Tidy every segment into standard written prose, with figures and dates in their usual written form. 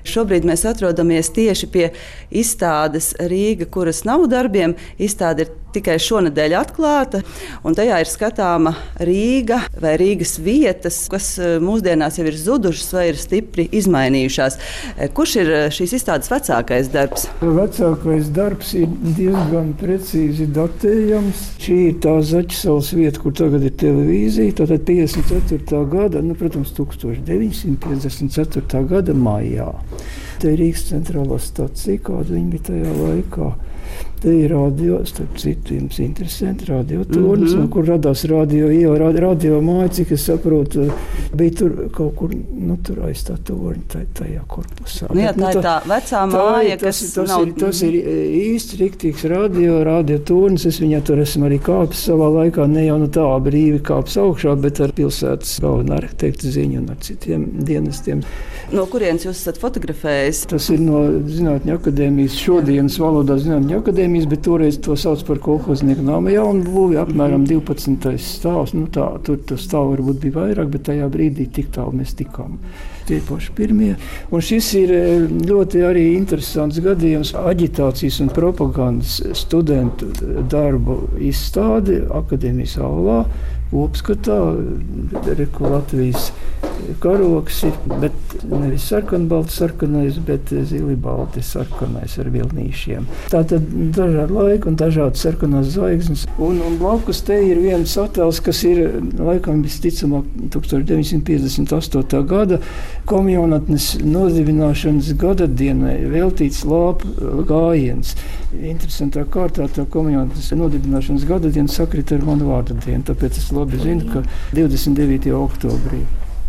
Šobrīd mēs atrodamies tieši pie izstādes Rīga, kuras nav darbiem. Izstāde ir tikai šonedēļ atklāta, un tajā ir skatāma Rīga vai Rīgas vietas, kas mūsdienās jau ir zudušas vai ir stipri izmainījušās. Kurš ir šīs izstādes vecākais darbs? Vecākais darbs ir diezgan precīzi datējams. Šī ir tā Zaķisavas vieta, kur tagad ir televīzija. Tātad 54. gada, protams, 1954. gada maijā. Te ir Rīgas centrālā stacija, kāda viņa bija tajā laikā. Te ir radio, starp citu, jums interesanti radiotornis, no kur radās radio māja, cik es saprotu, bija tur kaut kur, tur aiz tā torņa, tajā korpusā. Jā, tā ir tā vecā māja, Tas ir īsti riktīgs radiotornis. Es viņā tur esmu arī kāpis savā laikā, ne jau tā brīvi kāpis augšā, bet ar pilsētas galvenā arhitekta ziņu un ar citiem dienestiem. No kurienes jūs esat fotografējis? Tas ir no Zinātņu akadēmijas, šodienas valodā Zinātņu akadēmijas, bet toreiz to sauc par kolhoznieku nama jaunbūvi, apmēram 12. stāvs. Tur stāv varbūt bija vairāk, bet tajā brīdī tik tālu mēs tikām. Tie paši pirmie. Un šis ir ļoti arī interesants gadījums aģitācijas un propagandas studentu darbu izstādi akadēmijas aulā. Kopskatā, Latvijas karoks ir, bet nevis sarkanais, bet zili-balti sarkanais ar vilnīšiem. Tātad dažādi laiki un dažādi sarkanās zvaigznes. Un blakus te ir viens attēls, kas ir, laikam, visticamāk, 1958. gada komjaunatnes nodibināšanas gadadienai veltīts lāpu gājiens. Interesantā kārtā tā komjaunatnes nodibināšanas gadadiena sakrita ar manu vārdu dienu, tāpēc es labi zinu, ka 29. oktobrī.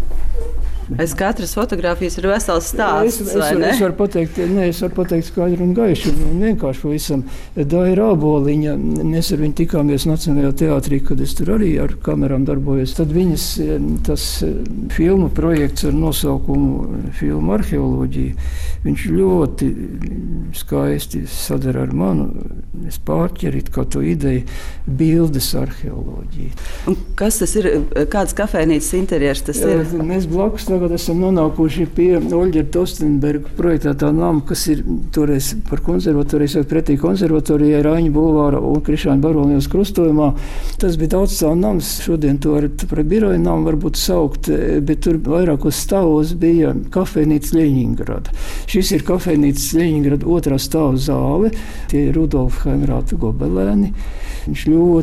Aiz katras fotogrāfijas ir vesels stāsts, vai ne? Es varu pateikt skaidri un gaiši un vienkārši pavisam. Daira Āboliņa, mēs ar viņu tikāmies Nacionālajā teātrī, kad es tur arī ar kamerām darbojos. Tad viņas tas filmu projekts ar nosaukumu Filmu arheoloģija, viņš ļoti skaisti sadara ar manu. Es pārķeru kā to ideju bildes arheoloģija. Un kas tas ir? Kāds kafejnīcas interjers tas ir? Mēs blakus tagad esam nonākuši pie Oļģera Tostenberga projektētā nama, kas ir toreiz par konservatoriju, pretī konservatorijai Raņa bulvāra un Krišāņa Barolijos krustojumā. Tas bija daudzstāvu nams, šodien to par biroju namu varbūt saukt, bet tur vairākos stāvos bija kafejnīca Ļeņingrada. Šis ir kafejnīcas Ļeņingrada otrā stāva zāle, tie ir Rudolfa Haimrāta gobelēni. Viņš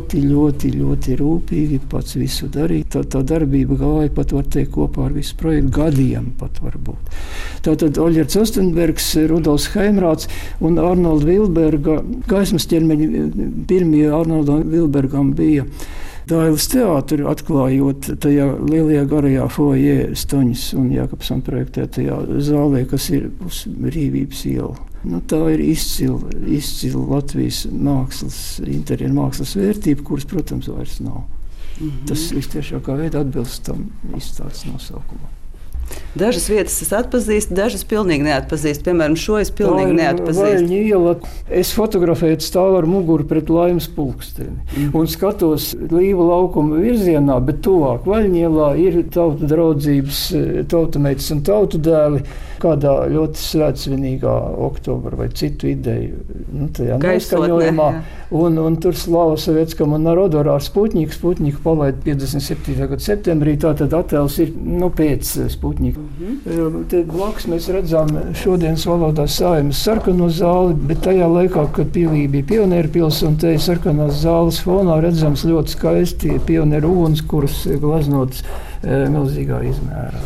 ļoti rūpīgi pats visu darīja. Tā darbība gāja pat, var teikt, kopā ar visu projektu gadiem pat varbūt. Tātad Oļģers Tostenbergs, Rudolfs Haimrāts un Arnolda Vilberga gaismas ķermeņi pirmie Arnoldam Vilbergam bija Dailes teātri, atklājot tajā lielajā garajā foajē Stoņas un Jākapsona projektētajā zālē, kas ir uz Brīvības iela. Tā ir izcila Latvijas mākslas, interjera mākslas vērtība, kuras, protams, vairs nav. Tas vistiešākā veidā atbilst tam izstādes nosaukumam. Dažas vietas es atpazīstu, dažas pilnīgi neatpazīstu. Piemēram, šo es pilnīgi neatpazīstu. Vaļņu iela. Es fotografēju stāvu ar muguru pret Laimas pulksteni un skatos Līva laukuma virzienā, bet tuvāk Vaļņu ielā ir tautu draudzības tautameitas un tautu dēli kādā ļoti svētsvinīgā oktobra vai citu ideju tajā noskaņojumā. Un tur Slava Sovetskam un Narodorā ar Sputņiku palaid 57. gada septembrī. Tātad attēls ir pēc Sputņika. Te blakus mēs redzam šodienas valodā Saeimas sarkano zāli, bet tajā laikā, kad Pilī bija pionieru pils un te sarkanās zāles fonā redzams ļoti skaisti pionieru uguns, kuras glaznotas milzīgā izmērā.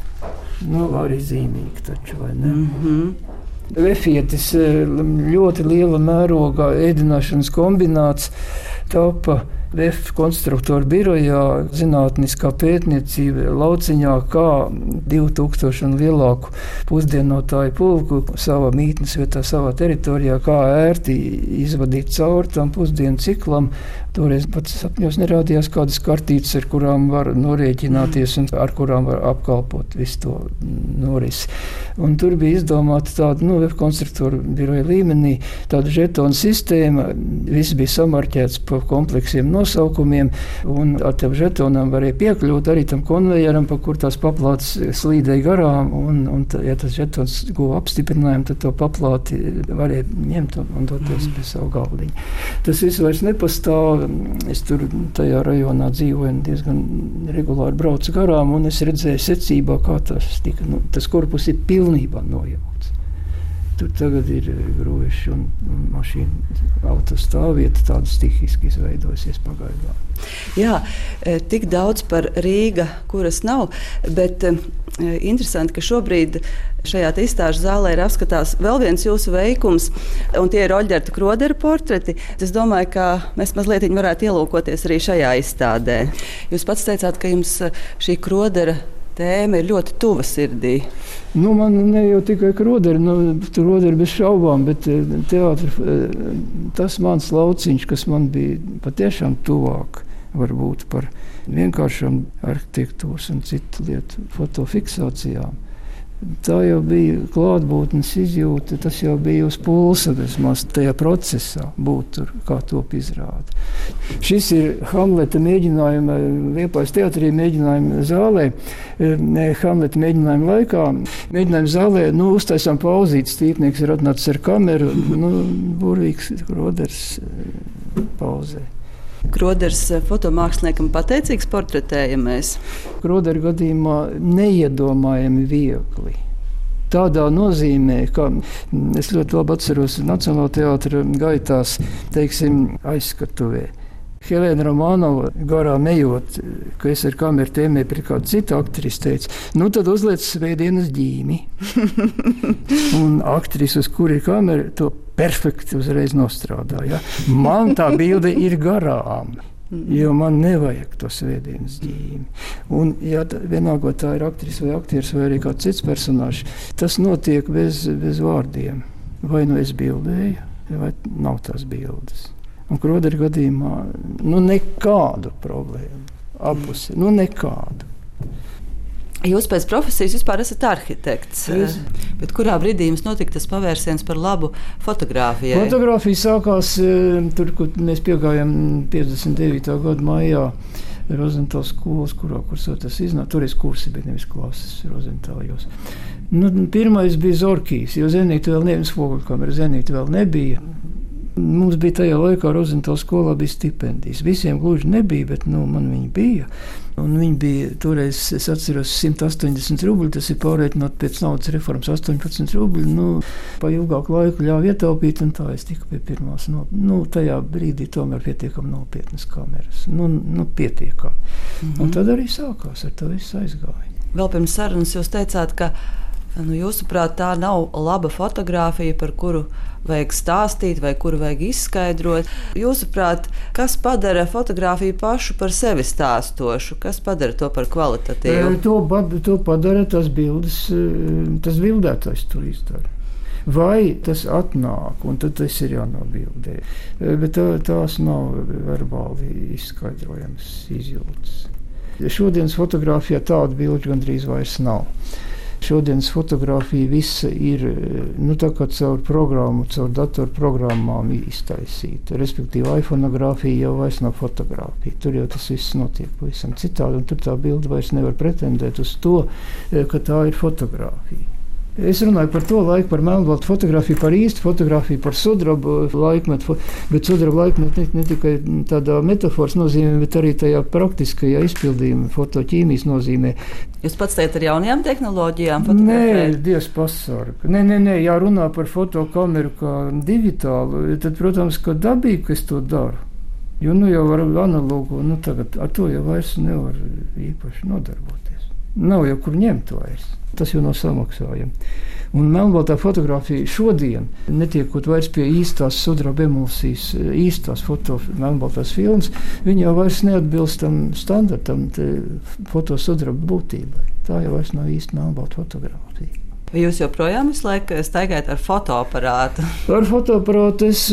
Arī zīmīgi taču, vai ne? Vefietis ļoti liela mērogā ēdināšanas kombināts tapa VF konstruktoru birojā, zinātniskā pētniecība lauciņā, kā 2000 un lielāku pusdienotāju pulku savā mītnes vietā, savā teritorijā, kā ērti izvadīt cauri tam pusdienu ciklam. Toreiz pat sapņos nerādījās kādas kartītes, ar kurām var norēķināties un ar kurām var apkalpot visu to norisi. Un tur bija izdomāta tāda, VF konstruktoru biroja līmenī, tāda žetonu sistēma, viss bija samarķēts pa kompleksiem nosaukumiem, un ar tiem žetonām varēja piekļūt arī tam konvejeram, pa kur tās paplātes slīdēja garām, un ja tas žetons guva apstiprinājumu, tad to paplāti varēja ņemt un doties pie savu galdiņu. Tas viss vairs nepastāv. Es tur tajā rajonā dzīvoju un diezgan regulāri braucu garām, un es redzēju secībā, kā tas korpus ir pilnībā nojaukts. Tur tagad ir grojuši un mašīna autostāvvieta tāda stihiski izveidojusies pagaidām. Jā, tik daudz par Rīga, kuras nav, bet interesanti, ka šobrīd šajā izstāžu zālē ir apskatās vēl viens jūsu veikums, un tie ir Oļģerta Krodera portreti. Es domāju, ka mēs mazliet varētu ielūkoties arī šajā izstādē. Jūs pats teicāt, ka jums šī Krodera tēma ir ļoti tuva sirdī. Man ne jau tikai Kroderi, Kroderi bez šaubām, bet teātris, tas mans lauciņš, kas man bija patiešām tuvāk, varbūt par vienkāršām arhitektūras un citu lietu fotofiksācijām. Tā jau bija klātbūtnes izjūta, tas jau bija uz pulsa, vismaz tajā procesā būt tur, kā top izrāda. Šis ir Hamleta mēģinājuma, Liepājas teātrī mēģinājuma zālē, Hamleta mēģinājuma laikā. Mēģinājuma zālē, uztaisām pauzīti, stīpnieks ir atnācis ar kameru, burvīgs Kroders pauzē. Kroders fotomāksliniekam pateicīgs portretējamais? Krodera gadījumā neiedomājami viegli. Tādā nozīmē, ka es ļoti labi atceros Nacionālā teātra gaitās, aizskatuvē. Helēna Romanova garām ejot, ka es ar kameru tēmē pret kādu citu aktrisi teica, tad uzliec Svētdienas ģīmi. Un aktris, uz kuri ir kamera, to perfekti uzreiz nostrādāja. Man tā bilde ir garām, jo man nevajag to Svētdienas ģīmi. Un, ja vienalga, tā ir aktris vai aktieris vai arī kāds cits personāžs, tas notiek bez vārdiem. Vai es bildēju, vai nav tās bildes. Un Krodera gadījumā nekādu problēmu. Apusi, nekādu. Jūs pēc profesijas vispār esat arhitekts. Bet kurā brīdī jums notika tas pavērsiens par labu fotogrāfijai? Fotogrāfija sākās tur, kur mēs piegājām 59. gada maijā Rozentāls skolas, kursā tas iznāk. Toreiz kursi, bet nevis klases Rozentālijos. Pirmais bija Zorkijs, jo zenīti vēl nevis Fogelkamera, zenīti vēl nebija. Mums bija tajā laikā Rozentāla skolā bija stipendijas. Visiem gluži nebija, bet man viņi bija. Un viņi bija toreiz, es atceros, 180 rubļi, tas ir pārreikinot pēc naudas reformas 18 rubļi. Pa ilgāku laiku ļāva ietaupīt, un tā es tiku pie pirmās. Tajā brīdī tomēr pietiekami nopietnas kameras. Pietiekami. Un tad arī sākās, ar to viss aizgāja. Vēl pirms sarunas jūs teicāt, ka jūsuprāt, tā nav laba fotogrāfija, par kuru vajag stāstīt vai kuru vajag izskaidrot. Jūsuprāt, kas padara fotogrāfiju pašu par sevi stāstošu? Kas padara to par kvalitatīvu? To padara tas bildes, tas bildētājs to izdara. Vai tas atnāk, un tad tas ir jānobildē. Bet tās nav verbāli izskaidrojamas izjūtas. Šodienas fotogrāfijā tādu bildu gandrīz vairs nav. Šodienas fotogrāfija visa ir tā kā caur programmu, caur datorprogrammām iztaisīta. Respektīvi, iPhonogrāfija jau vairs nav fotogrāfija. Tur jau tas viss notiek pavisam citādi, un tur tā bilde vairs nevar pretendēt uz to, ka tā ir fotogrāfija. Es runāju par to laiku, par melnbaltu fotografiju, par īstu fotografiju, par sudrabu laikmetu, bet sudraba laikmetu ne tikai tādā metafors nozīmē, bet arī tajā praktiskajā izpildījuma, fotoķīmijas nozīmē. Jūs pats teicat ar jaunajām tehnoloģijām fotografēt? Nē, Dievs pasarga. Nē, ja runā par fotokameru kā digitālu, tad, protams, ka dabīgi, ka es to daru. Jo jau ar analogu, tagad ar to jau vairs nevar īpaši nodarboties. Nav jau kur ņemt vairs. Tas jau nav samaksājami. Un melnbaltā fotografija šodien, netiekot vairs pie īstās sudraba emulsijas, īstās melnbaltās filmas, viņa jau vairs neatbilst tam standartam, fotosudraba būtībai. Tā jau vairs nav īsta melnbalta fotografija. Vai jūs joprojām visu laiku staigājat ar fotoaparātu? Ar fotoaparātu es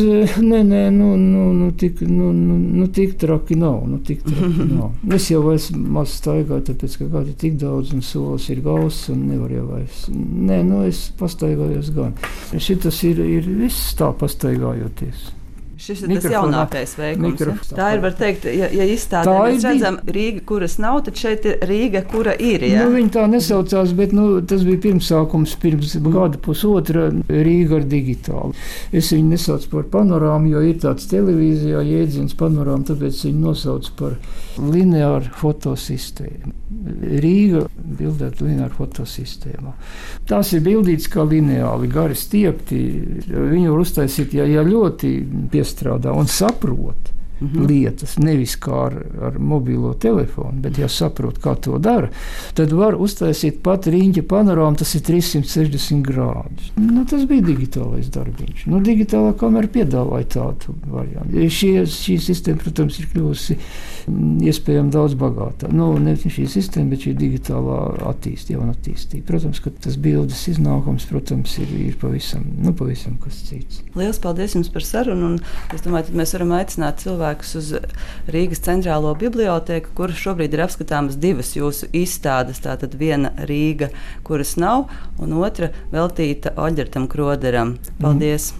tik traki nav. Es jau vairs maz staigāju, tāpēc, ka gadi tik daudz un solis ir gauss un nevar jau vairs. Es pastaigājos gan. Šitas ir viss tā pastaigājoties. Šis ir tas jaunākais veikums. Ja? Tā ir, var teikt, ja izstādē mēs redzam Rīga, kuras nav, tad šeit ir Rīga, kura ir. Ja? Viņa tā nesaucās, bet tas bija pirmsākums, pirms gada pusotra Rīga ar digitālu. Es viņu nesaucu par panorāmu, jo ir tāds televīzijā jēdziens panorāmu, tāpēc viņu nosaucu par lineāru fotosistēmu. Rīga bildēta lineāru fotosistēmā. Tās ir bildītas kā lineāli, gari stiepti. Viņu var uztaisīt, ja ļoti piestrādā un saprot lietas, nevis kā ar mobilo telefonu, bet ja saprot, kā to dara, tad var uztaisīt pat riņķa panorāmu, tas ir 360 grādus. Tas bija digitālais darbiņš. Digitālā kamera piedāvāja tādu variantu. Šī sistēma, protams, ir kļuvusi iespējami daudz bagātā. Ne šī sistēma, bet šī digitālā attīstība. Protams, ka tas bildes iznākums, protams, ir pavisam kas cits. Lielas paldies jums par sarunu, un es domāju, tad mēs varam aicināt cilvēkus uz Rīgas centrālo bibliotēku, kur šobrīd ir apskatāmas divas jūsu izstādes. Tātad viena Rīga, kuras nav, un otra veltīta Oļģertam Kroderam. Paldies!